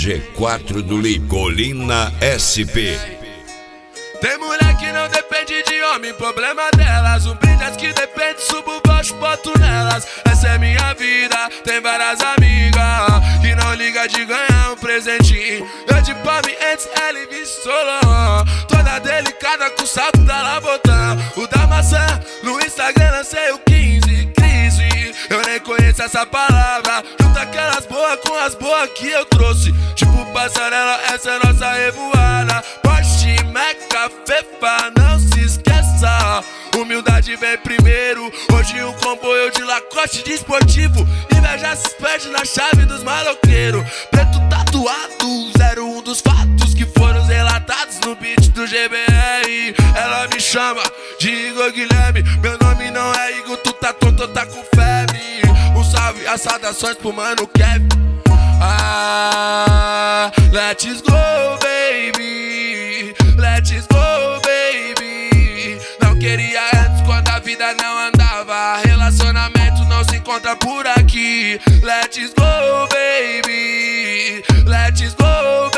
G4 do Li, Colina SP. Tem mulher que não depende de homem, problema delas. Brilhas que depende, subo baixo, boto nelas. Essa é minha vida, tem várias amigas que não liga de ganhar um presentinho. Eu de palme antes, ela e Solon, toda delicada com o saco da Labotã. O da maçã, no Instagram lancei o 15, crise. Eu nem conheço essa palavra. Junta aquelas boas com as boas que eu trouxe. Tipo passarela, essa é nossa revoada. Porsche, Meca, Fefa, não se esqueça. Humildade vem primeiro. Hoje um comboio de Lacoste de esportivo. Inveja se perde na chave dos maloqueiros. Preto tatuado, 01 dos fatos que foram relatados no beat do GBR. Ela me chama de Igor Guilherme. Meu nome não é Igor, tu tá tonto, tá com febre. Um salve, as saudações pro mano Kevin. Ah, let's go, baby. Let's go, baby. Não queria antes quando a vida não andava. Relacionamento não se encontra por aqui. Let's go, baby. Let's go,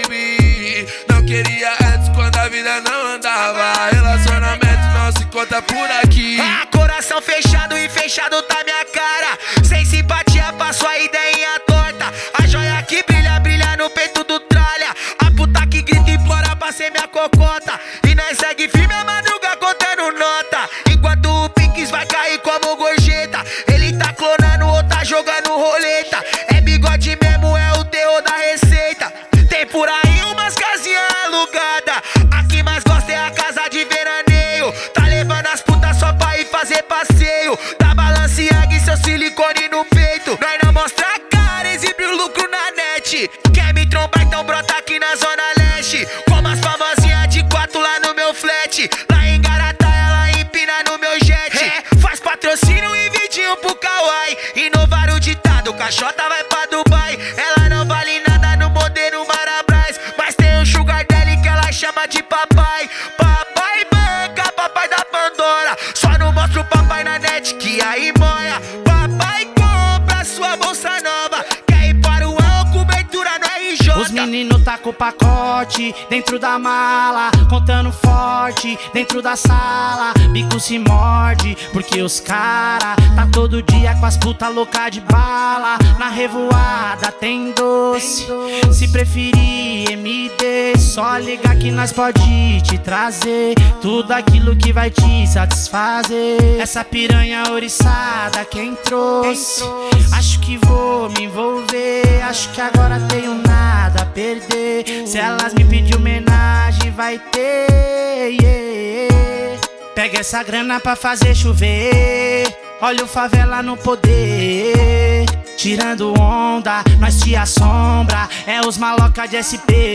baby. Não queria antes quando a vida não andava. Relacionamento não se encontra por aqui. Ah, coração fechado e fechado tá minha cara. Sem simpatia pra sua ideinha torta. A joia que brilha, brilha no peito do tralha. A puta que grita e implora pra ser minha cocota. E nós segue firme a madruga contando nota. Enquanto o Pinks vai cair como gorjeta. Ele tá clonando ou tá jogando roleta. É bigode mesmo, é o terror da receita. Tem por aí umas casinhas alugadas. A que mais gosta é a casa de veraneio. Tá levando as putas só pra ir fazer passeio. Da Balenciaga e seu silicone no peito. Nós não mostra a cara, exibe o lucro na net. Quer me trombar, então brota aqui na zona leste. Como as famosinhas de 4 lá no meu flat. Lá em Garatá ela empina no meu jet. Faz patrocínio e vidinho pro Kawaii. Inovar o ditado, caixota vai pra Dubai. Ela não vale nada no modelo Marabras. Mas tem um sugar daddy que ela chama de papai. Papai banca, papai da Pandora. Só não mostra o papai na net que aí moia. Papai compra sua bolsa nova. Quer ir para o ano, cobertura no RJ. Os meninos tá com o pacote dentro da mala, contando forte dentro da sala. Bico se morde porque os cara tá todo dia com as puta louca de bala. Na revoada tem doce, se preferir MD, só ligar que nós pode te trazer tudo aquilo que vai te satisfazer. Essa piranha oriçada quem trouxe, acho que vou me envolver. Acho que agora tenho nada a perder. Se elas me pedir homenagem vai ter, yeah. Pega essa grana pra fazer chover. Olha o favela no poder. Tirando onda, nós te assombra. É os maloca de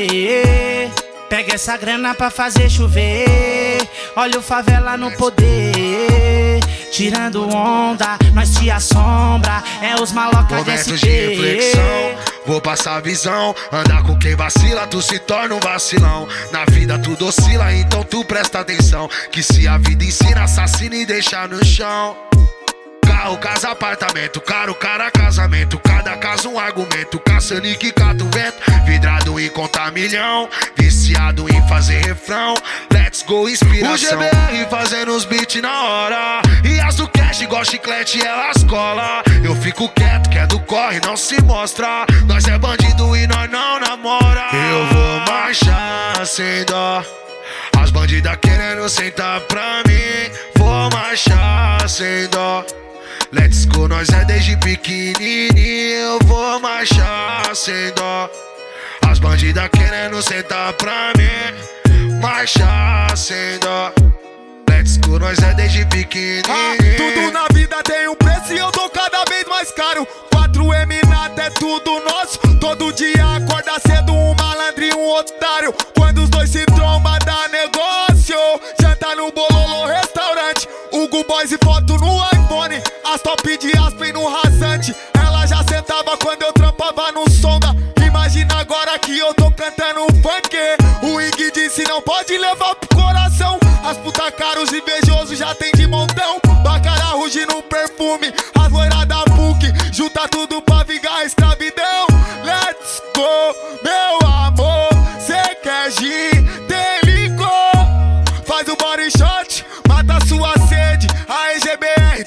SP. Pega essa grana pra fazer chover. Olha o favela no poder. Tirando onda, nós te assombra. É os maloca de SP. Momentos de reflexão, vou passar a visão. Andar com quem vacila, tu se torna um vacilão. Na vida tudo oscila, então tu presta atenção. Que se a vida ensina, assassina e deixa no chão. Carro, casa, apartamento, caro, cara, casamento. Cada caso um argumento, caçando e que cata o vento. Vidrado em contar milhão, viciado em fazer refrão. Let's go, inspiração. O GBR fazendo os beats na hora. E as do cash igual chiclete, elas cola. Eu fico quieto, que é do corre, não se mostra. Nós é bandido e nós não namora. Eu vou marchar sem dó. As bandidas querendo sentar pra mim. Vou marchar sem dó. Let's go, nós é desde pequenininho. Eu vou marchar sem dó. As bandidas querendo sentar pra mim. Marchar sem dó. Let's go, nós é desde pequenininho. Tudo na vida tem um preço e eu tô cada vez mais caro. 4M nada é tudo nosso. Todo dia acorda cedo um malandro e um otário. Quando os dois se trombam dá negócio. Janta no Bololô restaurante. Hugo Boys e foto no iPhone. As top de Aspen no rasante. Ela já sentava quando eu trampava no sonda. Imagina agora que eu tô cantando funk. O Ig disse não pode levar pro coração. As puta caros invejosos já tem de montão. Bacara ruge no perfume. As loiras da PUC junta tudo pra vingar a escravidão. Let's go,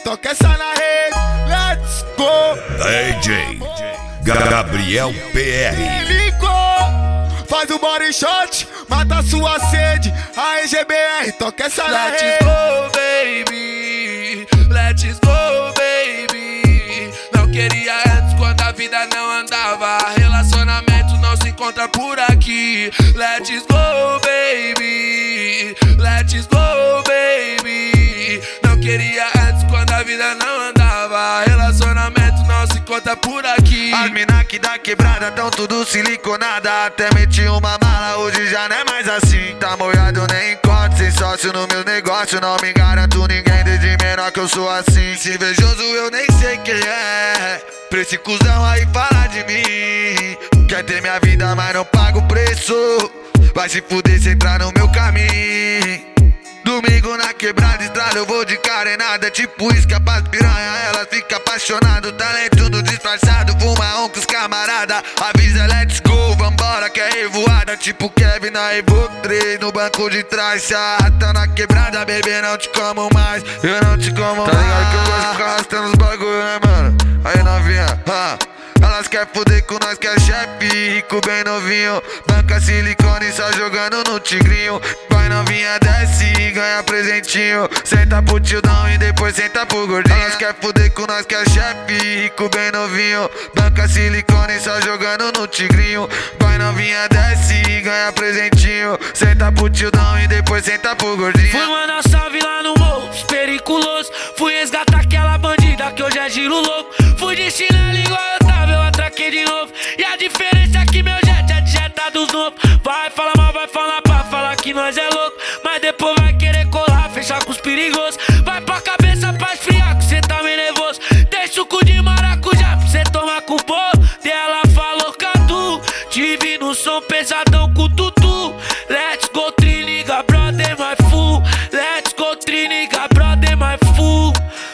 toca essa na rede. Let's go. DJ Gabriel PR. Ligou, faz o body shot, mata sua sede. A EGBR, toca essa na Let's rede. go, baby. Let's go, baby. Não queria antes quando a vida não andava. Relacionamento não se encontra por aqui. Let's go, baby. Let's go, baby. Não queria antes quando a vida não andava. Relacionamento não se encontra por aqui. As mina que da quebrada tão tudo siliconada. Até meti uma mala, hoje já não é mais assim. Tá molhado, nem encontro, sem sócio no meu negócio. Não me garanto ninguém, desde menor que eu sou assim. Se invejoso eu nem sei quem é. Pra esse cuzão aí falar de mim. Quer ter minha vida, mas não paga o preço. Vai se fuder se entrar no meu caminho. Domingo na quebrada, estrada, eu vou de carenada. Tipo isca pras piranha, ela fica apaixonada. Talento no disfarçado, fuma com os camarada. Avisa, let's go, vambora que é revoada. Tipo Kevin na Evo 3, no banco de trás. Se arrasta na quebrada, bebê, não te como mais. Eu não te como mais. Tá ligado que eu gosto de ficar arrastando os bagulho, né, mano? Aí novinha, elas quer fuder com nós que é chefe, rico bem novinho. Banca silicone só jogando no tigrinho. Vai novinha, desce e ganha presentinho. Senta pro tildão e depois senta pro gordinho. Elas quer fuder com nós que é chefe, rico bem novinho. Banca silicone só jogando no tigrinho. Vai novinha, desce e ganha presentinho. Senta pro tildão e depois senta pro gordinho. Fui mandar salve lá no morro, periculoso. Fui resgatar aquela bandida que hoje é giro louco. Fui de chinelo igual eu tava, eu atraquei de novo. E a diferença é que meu jet é de jeta dos novos. Vai falar mal, vai falar pra falar que nós é louco. Mas depois vai querer colar, fechar com os perigosos. Vai pra cabeça pra esfriar, que cê tá meio nervoso. Tem suco de maracujá pra cê tomar com o bolo. Ela falou Cadu, tive no som pesadão com o tutu. Let's go, triniga, brother, my fool. Let's go, triniga, brother, my fool.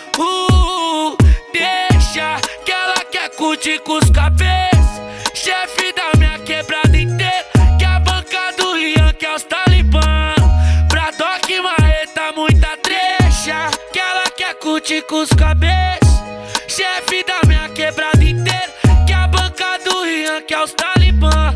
Deixa que ela quer curtir com os cabeças. Chefe da minha quebrada inteira, que a banca do Rian, que é os talibã. Pra Doc Marreta, muita trecha. Que ela quer curtir com os cabeças. Chefe da minha quebrada inteira, que a banca do Rian, que é os talibã.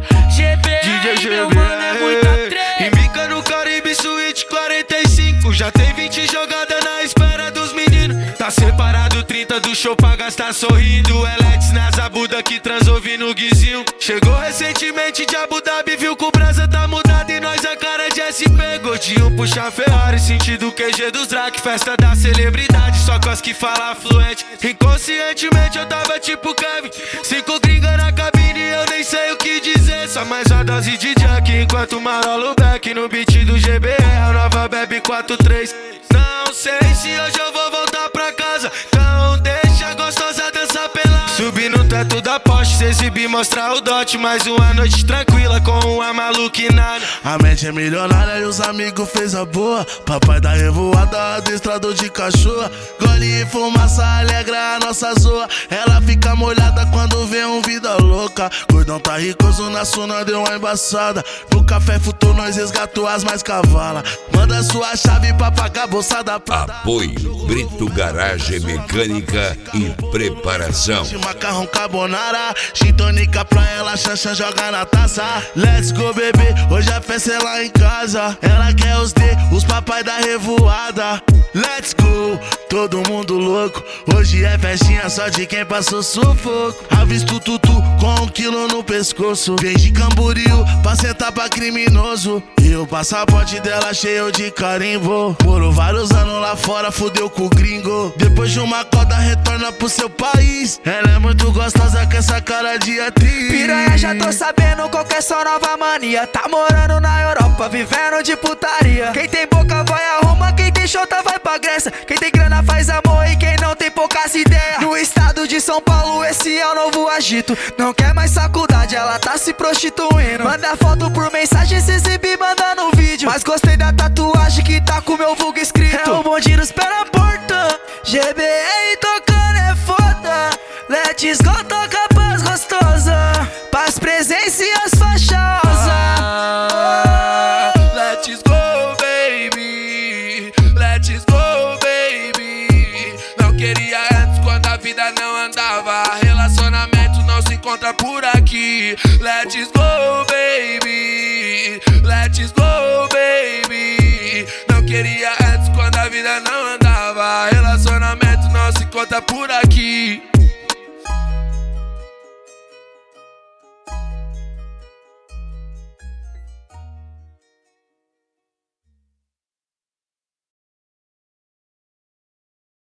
GBR, meu mano, é muita trecha. Embica no Caribe Suite 45. Já tem 20 jogadas na espera dos meninos. Tá separado 30 do show pra gastar sorrindo. Elex nas abuda que transou no guizinho. Chegou recentemente de Abu Dhabi, viu que o brasa tá mudado e nós a cara de SP. Gordinho puxa Ferrari, sentido QG dos Drac. Festa da celebridade, só cos que fala fluente. Inconscientemente eu tava tipo Kevin. 5 gringa na cabine, eu nem sei o que dizer. Só mais uma dose de Jack, enquanto marolo back no beat do GBR. A nova bebe 4-3. Não sei se hoje eu vou voltar pra casa, então deixa a gostosa dançar pelada. Subir no teto da Porsche, se exibir, mostrar o dote. Mais uma noite tranquila com uma maluquinada. A mente é milionária e os amigos fez a boa. Papai da revoada, adestrador de cachorro. Gole e fumaça alegra a nossa zoa. Ela fica molhada quando vê um vida louca. Gordão tá ricoso na suna, deu uma embaçada. No café futou, nós resgatou as mais cavala. Manda sua chave pra pagar bolsa da Prada. Apoio Brito Garagem Mecânica e Preparação. De macarrão carbonara, gin tônica pra ela, chancha joga na taça. Let's go, bebê, hoje a festa é lá em casa. Ela quer os D, os papai da revoada. Let's go, todo mundo louco. Hoje é festinha só de quem passou sufoco. Avisto tutu com 1 quilo no pescoço. Vem de Camboriú pra sentar pra criminoso. E o passaporte dela cheio de carimbo. Morou vários anos lá fora, fudeu com o gringo. Depois de uma coda retorna pro seu país. Ela é muito gostosa com essa cara de atriz. Piranha, já tô sabendo qual que é sua nova mania. Tá morando na Europa, vivendo de putaria. Quem tem boca vai a Roma, quem tem chota vai pra Grécia. Quem tem grana faz amor e quem não tem poucas ideias. No estado de São Paulo esse é o novo agito. Não quer mais faculdade, ela tá se prostituindo. Manda foto por mensagem, se exibir, manda no vídeo. Mas gostei da tatuagem que tá com meu vulgo escrito. É o bonde nos pé na porta. GBR tocando é foda. Let's go, toca paz gostosa. Paz, presença e as faixosas. Let's go, baby. Let's go, baby. Não queria encontra por aqui. Let's go, baby. Let's go, baby. Não queria antes quando a vida não andava. Relacionamento não se encontra por aqui.